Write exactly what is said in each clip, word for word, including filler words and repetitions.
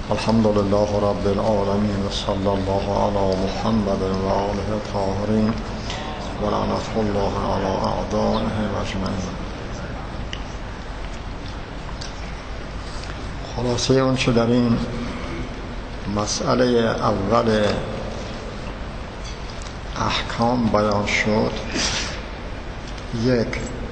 الحمد لله رب العالمين وصلى الله على محمد و آله الطاهرین و لعنة الله على اعدائهم اجمعین. خلاصه اون چه در این مسئله اول احکام بیان شد، یک،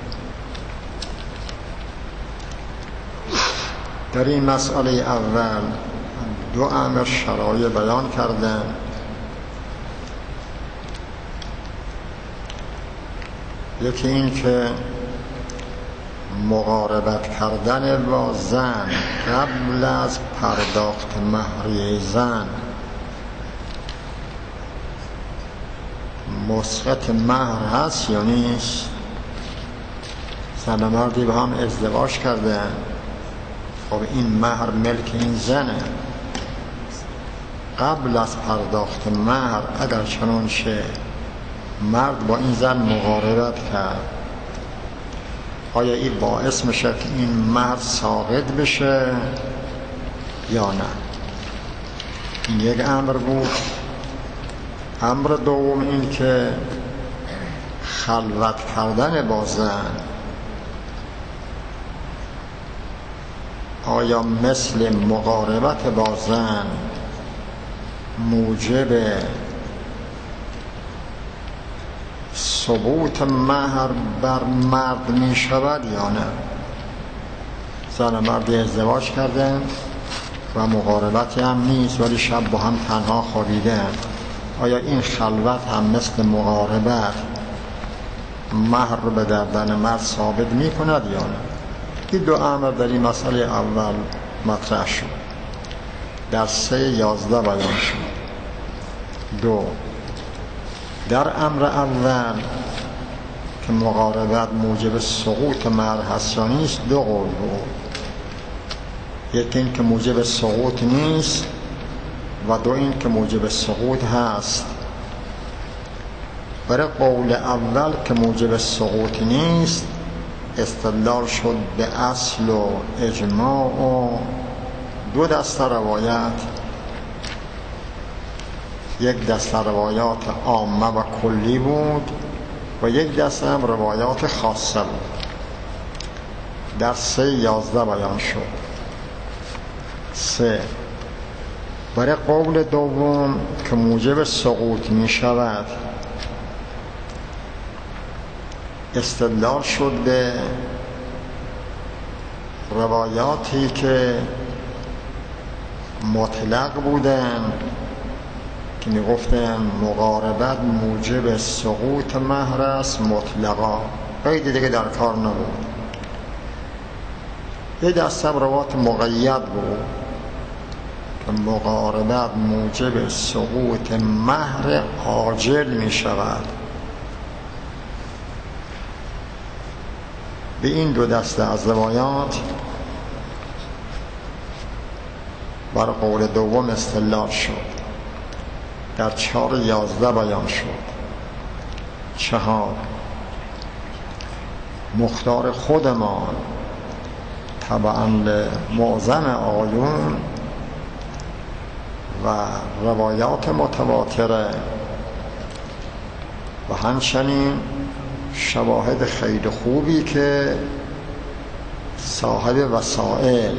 در این مسئله اول دو امر شرایع بیان کردن. یکی این که مقاربت کردن با زن قبل از پرداخت مهریه زن مسقط مهر هست یا نیست. زن و مردی با هم ازدواج کردن، خب این مهر ملک این زنه. قبل از پرداخت مهر اگر چنانچه مرد با این زن مقاربت کرد، آیا این باعث میشه که این مهر ساقط بشه یا نه؟ این یک امر بود. امر دوم این که خلوت کردن با زن آیا مثل مقاربت با زن موجب ثبوت مهر بر مرد می شود یا نه؟ زن و مرد ازدواج کردن و مقاربتی هم نیست ولی شب با هم تنها خوابیدن، آیا این خلوت هم مثل مقاربت مهر رو به گردن مرد ثابت می کند یا نه؟ این دو امر در این مسئله اول مطرح شد، در سه یازده بیان شد. دو، در امر اول که مقاربت موجب سقوط مهر هست یا نیست دو قول بود. یکی این که موجب سقوط نیست و دو این که موجب سقوط هست. برای قول اول که موجب سقوط نیست استدلال شد به اصل و اجماع و دو دسته روایت، یک دسته روایات عامه و کلی بود و یک دسته هم روایات خاصه بود. در سه یازده بیان شد. سه، برای قول دوم که موجب سقوط می شود استدلال شد به روایاتی که مطلق بودن که می گفتن مقاربت موجب سقوط مهر است مطلقا، قید دیگه در کار نبود. یه دسته روایات مقید بود که مقاربت موجب سقوط مهر عاجل می شود. به این دو دسته از روایات بر قول دوم استدلال شد. در چهار یازده بیان شد. چهار، مختار خودمان طبعا معظم آیون و روایات متواتره و همچنین شواهد خیلی خوبی که صاحب وسائل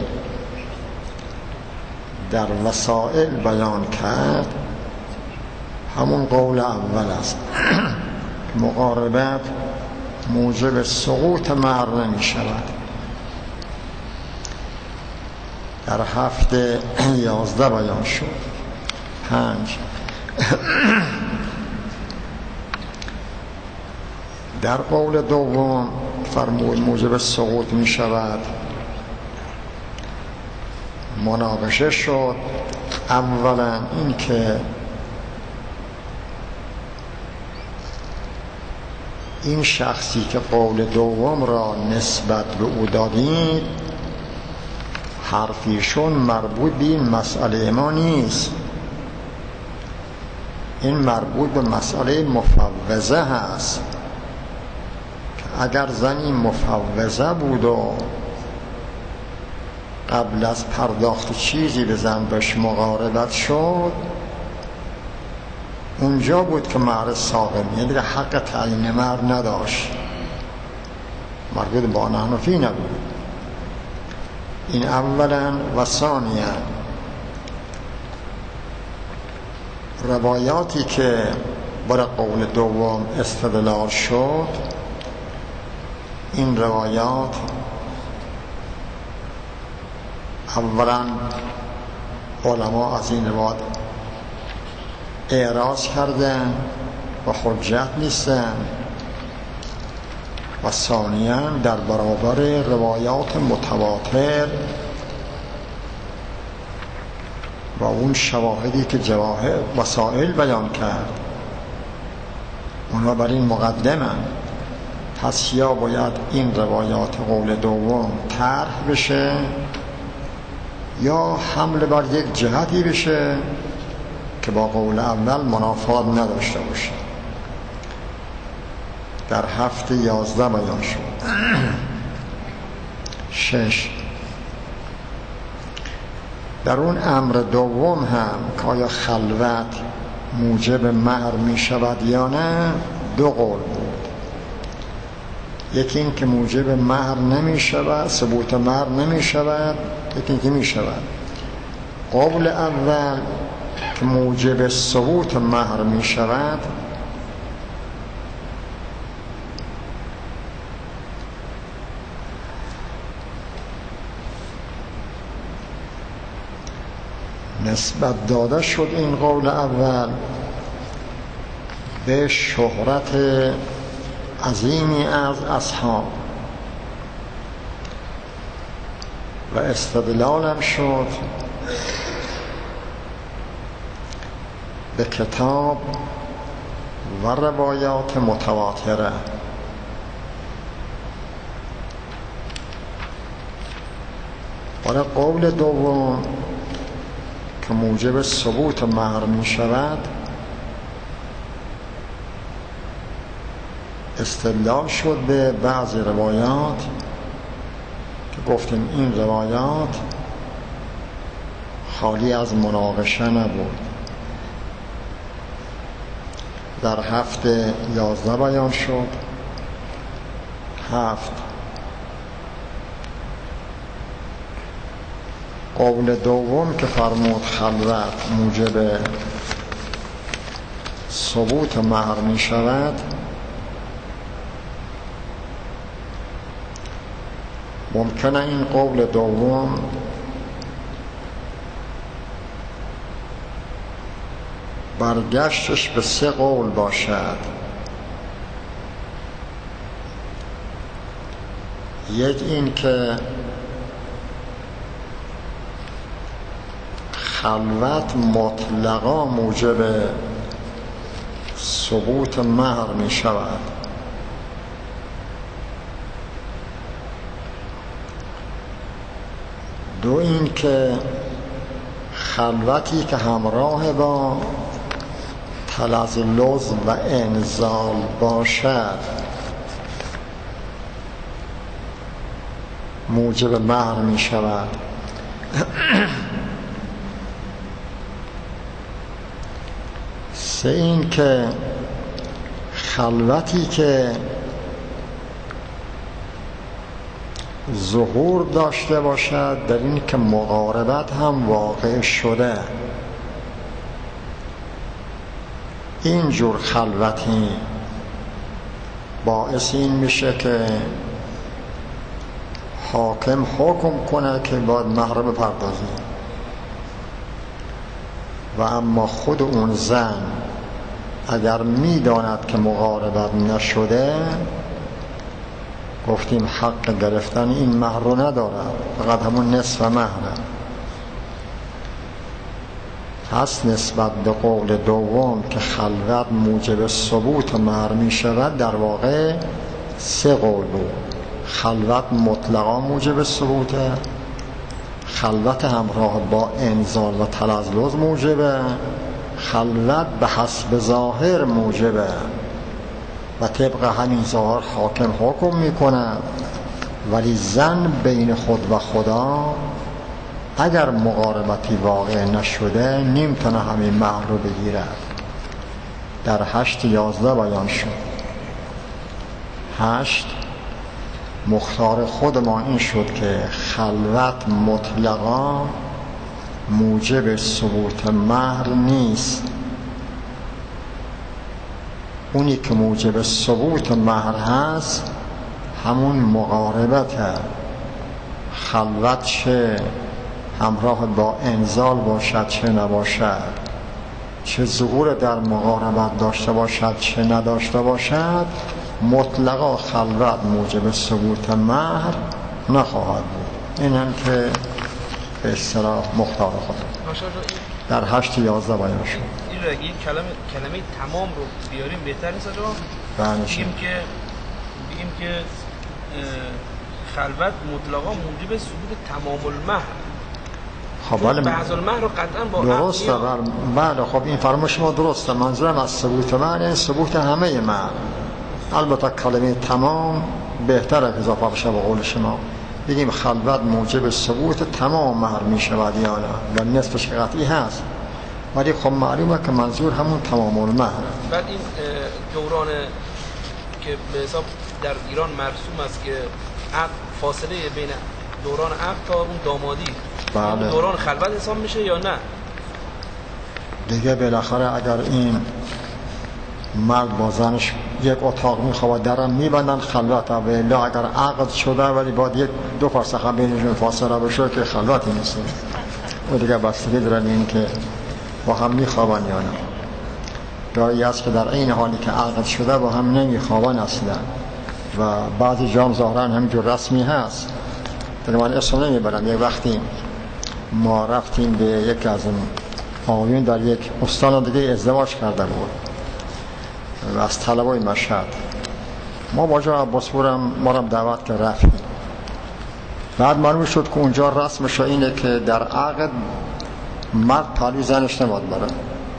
در وسائل بیان کرد، همون قول اول است. مقاربت موجب سقوط مهر نمی شود. در هفته یازده بیان شد. پنج، در قول دوم فرمود موجب سقوط می شود. مناقشه شد. اولا این که این شخصی که قول دوم را نسبت به او دادید حرفیشون مربوط به این مسئله ما نیست، این مربوط به مسئله مفوضه هست که اگر زنی مفوضه بود و قبل از پرداخت چیزی به زن بهش مقاربت شد، اونجا بود که مهر ساقط، یعنی حق تعیین مهر نداشت، مربوط با نحنفی نبود. این اولا. و ثانیا روایاتی که برای قول دوم استدلال شد، این روایات اولا علما از این روایات اعراض کردن و حجت نیستن، و ثانیاً در برابر روایات متواتر و اون شواهدی که جواهر وسائل بیان کرد، اونها بر این مقدمن. پس یا باید این روایات قول دوم طرح بشه یا حمل بر یک جهتی بشه که با قول اول منافات نداشته باشه. در هفته یازده بیان شد. شش، در اون امر دوم هم که آیا خلوت موجب مهر می شود یا نه، دو قول بود. یکی این که موجب مهر نمی شود، ثبوت مهر نمی شود، یکی این که می شود. قول اول که موجب ثبوت مهر می شود، نسبت داده شد این قول اول به شهرت عظیمی از اصحاب و استدلالم شد به کتاب و روایات متواتره. برای قول دوم که موجب ثبوت مهر می شود، استدلال شد به بعضی روایات که گفتیم این روایات خالی از مناقشه نبود. در هفته یازده بیان شد. هفت، قول دوم که فرمود خلوت موجب ثبوت مهر می شود، ممکنه این قول دوم برگشتش به سه قول باشد. یک این که خلوت مطلقا موجب ثبوت مهر می شود. دو این که خلوتی که همراه با تلظلظ و انزال باشد موجب مهر می شود. سه این که خلوتی که ظهور داشته باشد در این که مقاربت هم واقع شده، این جور خلوتی باعث این میشه که حاکم حکم کنه که باید مهر بپردازی، و اما خود اون زن اگر میداند که مقاربت نشده، گفتیم حق گرفتن این مهر رو ندارد، فقط همون نصف مهره. پس نسبت به قول دوم که خلوت موجب ثبوت مهر می شود، در واقع سه قول بود. خلوت مطلقا موجب ثبوته، خلوت همراه با انزال و تلظلظ موجبه، خلوت به حسب ظاهر موجبه و طبق همین ظاهر حاکم حکم میکنه، ولی زن بین خود و خدا اگر مقاربتی واقع نشده نمیتونه همین مهر رو بگیرد. در هشت یازده بیان شد. هشت مختار خود ما این شد که خلوت مطلقا موجب ثبوت مهر نیست. اونی که موجب ثبوت مهر هست همون مقاربته. خلوت چه همراه با انزال باشد چه نباشد، چه ظهور در مقاربت داشته باشد چه نداشته باشد، مطلقا خلوت موجب ثبوت مهر نخواهد بود. این هم که به اصطلاح مختار خود در هشت یازده بیان شد. این رو اگه این کلمه کلمه تمام رو بیاریم بهتر نیست آجا؟ بگیم که بگیم که خلوت مطلقا موجب ثبوت تمام المهر. خب ولی بعض المهر رو قطعا با درسته. بله خب این فرمایش ما درسته. منظورم از ثبوت مهر این ثبوت همه مهر. البته کلمه تمام بهتره که اضافه بشه به قول شما. بگیم خلوت موجب ثبوت تمام مهر می شود یا نه، و نصفش قطعی هست، ولی خب معلومه که منظور همون تمام المهر. بعد این دوران که به حساب در ایران مرسوم است که عقد فاصله بین دوران عقد تا اون دامادی، بله. دوران خلوت حساب میشه یا نه؟ دیگه بالاخره اگر این مرد با زنش یک اتاق میخواد درم میبندن خلوت، و الا اگر عقد شده ولی باید یک دو فرسخ بینشون فاصله بشه که خلوتی نیست. و دیگه بستگی داره این که با هم میخوابن یا نه. دایی است که در این حالی که عقد شده با هم نمیخوابن اصلا، و بعضی جام ظاهرا همینجور رسمی هست. دیگه من اسم نمیبرم. یک وقتی ما رفتیم به یک از آقایون در یک استان دیگه ازدواج کرده بود و از طلبای مشهد. ما با جا عباسپورم ما را دعوت که رفتیم. بعد معلوم شد که اونجا رسمش اینه که در عقد مرد پهلوی زنش نباید بره.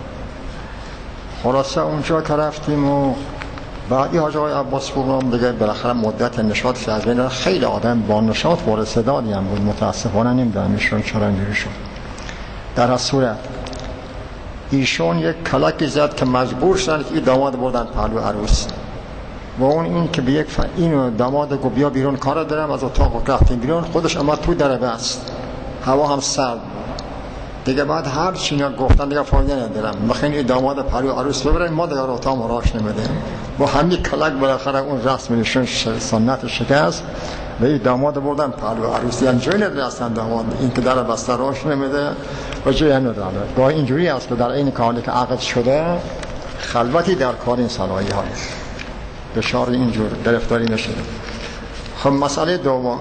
خلاصه اونجا که رفتیم و بعدی حاج آقای عباسپورم دیگه بالاخره مدت نشاط که از بین خیلی آدم با نشاط و استعدادی هم بود. متاسفانه نمیدونم ایشون چرا اینجوری شد. در هر صورت ایشون یک کلکی زد که مجبور شدن که داماد بردن پهلو عروس، و اون این که به یک ف... این داماد گفت بیا بیرون کار دارم. از اتاق رفتیم بیرون، خودش اما تو در بست، هوا هم سرد دیگه. بعد هر چی اینا گفتن دیگه فایده ندارم، میخواین این داماد پهلو عروس ببرین، ما دیگه اتاق راش نمیدیم. با همین کلک بالاخره اون رسم نشون سنت شکست و این داماد بردن پهلو عروس. یعنی جوی نداره اصلا داماد این که در بسته راش نمیده و جوی نداره. با اینجوری است که در این کاری که عقد شده خلوتی در کار این صلاحی های بشار اینجور گرفتاری نشده. خب مسئله دوم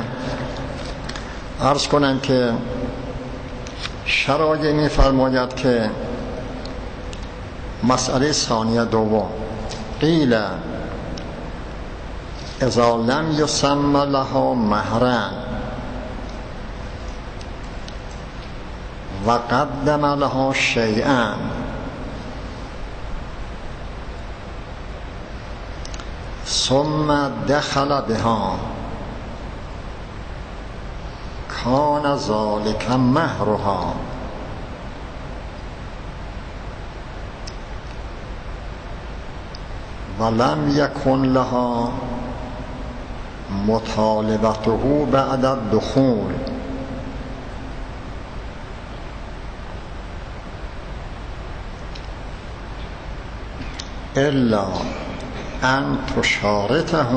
عرض کنم که شرایع می فرماید که مسئله ثانیه دوم قیل اذا لم یسم لها مهرا و قدم لها شیئا ثم دخل بها کان ذلک مهرها ولم یکن لها مطالبته بعد الدخول الا ان تشارته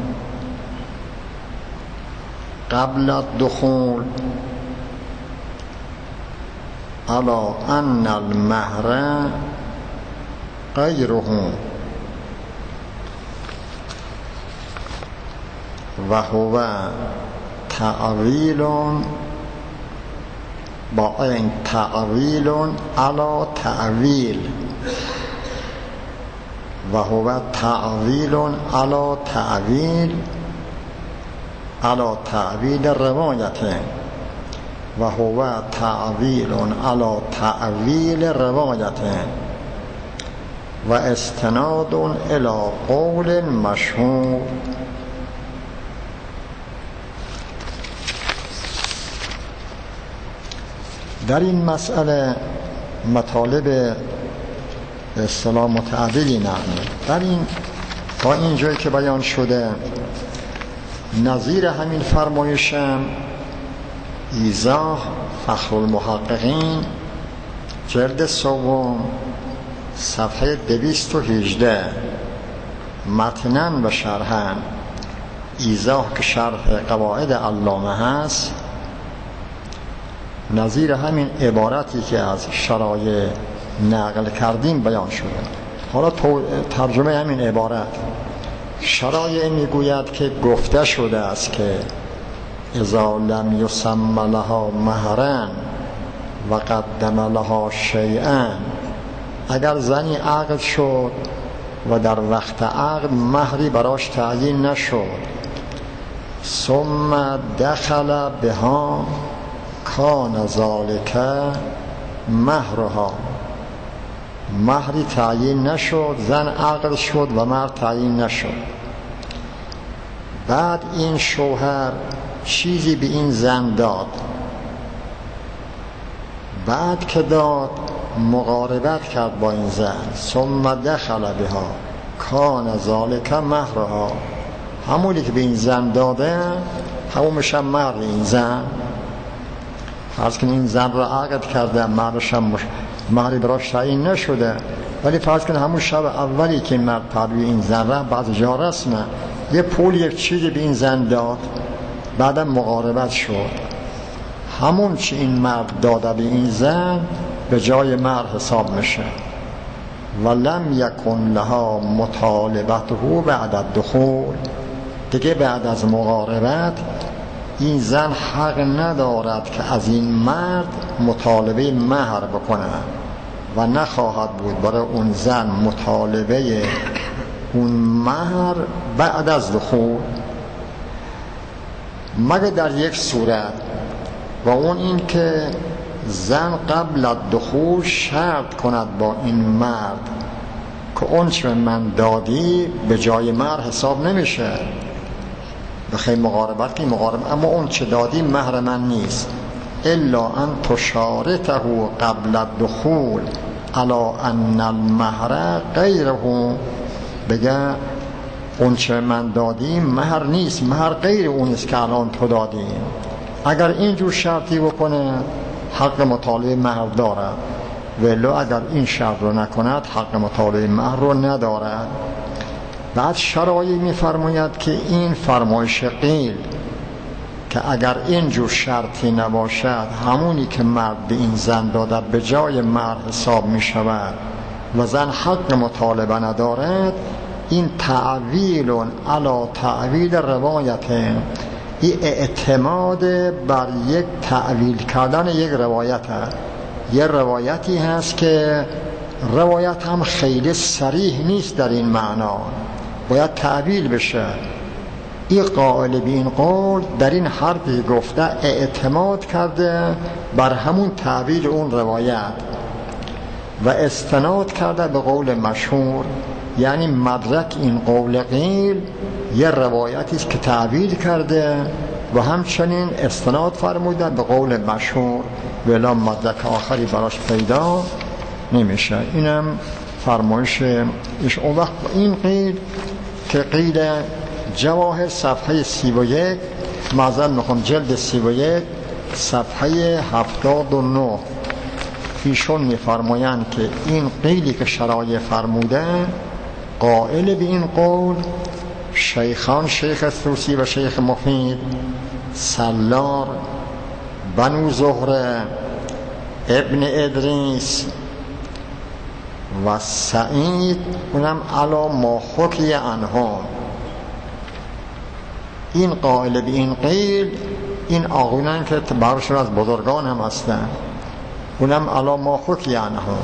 قبل الدخول على ان المهر غیره و هو تعویل با این تعویل علی تعویل و هو تعویل علی تعویل علی تعویل روایت و هو تعویل علی تعویل روایت و استناد الی قول مشهور. در این مسئله مطالب اصطلاح متعددی نقل در این تا این جایی که بیان شده. نظیر همین فرمایشم ایضاح فخر المحققین جلد سوم صفحه دویست و هجده متناً و شرحاً ایضاح که شرح قواعد علامه هست، نظیر همین عبارتی که از شرایع نقل کردیم بیان شده. حالا ترجمه همین عبارت: شرایع میگوید که گفته شده است که اذا لم یسم لها مهرا و قدم لها شیئا، اگر زنی عقد شد و در وقت عقد مهری براش تعیین نشد، ثم دخل بها کان ذالک مهرها، مهری تعیین نشد، زن عقد شد و مهر تعیین نشد، بعد این شوهر چیزی به این زن داد، بعد که داد مقاربت کرد با این زن، ثم دخل بها کان ذالک مهرها، همونی که به این زن داده همون میشه مهر این زن. فرض کنید این زن رو عقد کرده، مهرش هم مهری براش تعیین نشده، ولی فرض کنید همون شب اولی که مرد پروی این زن را بعض جا رسمه یه پول یک چیزی به این زن داد، بعدم مقاربت شد، همون چی این مرد داده به این زن به جای مهر حساب میشه. ولم یکن لها مطالبته بعد الدخول، دیگه بعد از مقاربت این زن حق ندارد که از این مرد مطالبه مهر بکنه و نخواهد بود برای اون زن مطالبه اون مهر بعد از دخول، مگر در یک صورت، و اون این که زن قبل از دخول شرط کند با این مرد که اون چه من دادی به جای مهر حساب نمیشه، بخیر مقاربت که مقاربت، اما اون چه دادی مهر من نیست، الا ان تشارطه قبل الدخول علی ان المهر غیره، بگه اون چه من دادی مهر نیست، مهر غیر اون است که الان تو دادی. اگر اینجور شرطی بکنه حق مطالبه مهر دارد، ولی اگر این شرط رو نکند حق مطالبه مهر رو ندارد. بعد شرایعی می‌فرماید که این فرمایش قیل که اگر اینجور شرطی نباشد همونی که مرد به این زن داده به جای مهر حساب می شود و زن حق مطالبه ندارد، این تعویل علی تعویل روایت، این اعتماد بر یک تعویل کردن یک روایت هست. یک روایتی هست که روایت هم خیلی صریح نیست در این معنا، باید تعویل بشه. این قائل به این قول در این حرفی گفته اعتماد کرده بر همون تعویل اون روایت و استناد کرده به قول مشهور، یعنی مدرک این قول قیل یه روایتی است که تعویل کرده و همچنین استناد فرموده به قول مشهور، ولی مدرک آخری براش پیدا نمیشه. اینم فرمایش ایش. اون وقت این قیل که قیل جواهر صفحه سی و یک، معذرت میخوام جلد سی و یک صفحه هفتاد و نه، ایشون میفرمایند که این قیلی که شرایع فرموده قائل به این قول شیخان، شیخ طوسی و شیخ مفید، سلار، بنو زهره، ابن ادریس و سعید، اونم علا ما حکی عنها. این قائل به این قیل این آقایان که برشون از بزرگان هم هستن، اونم علا ما حکی عنها.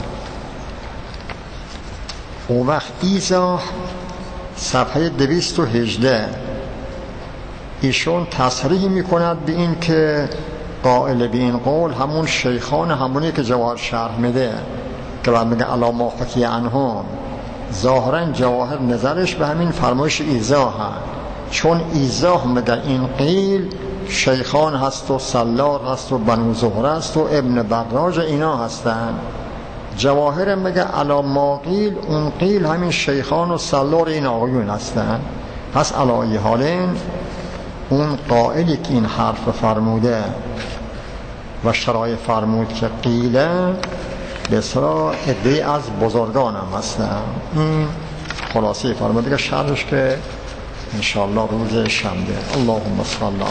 اون وقت ایضاح صفحه دویست و هجده ایشون تصریح میکند به این که قائل به این قول همون شیخان همونی که جواهر شرح میده که بعد میگه علا ما حکی عنها. ظاهرا جواهر نظرش به همین فرمایش ایضاح هست، چون ایضاح میگه این قیل شیخان هست و سلار هست و بنو زهره هست و ابن براج اینا هستن. جواهر میگه علا ما قیل، اون قیل همین شیخان و سلار این آقایون هستن. پس علایی حالین اون قائلی که این حرف فرموده و شرایع فرمود که قیله به اصطلاح عده‌ای از بزرگان هم هستن. این خلاصه فرموده که شرحش که انشاءالله روز شنبه. اللهم صل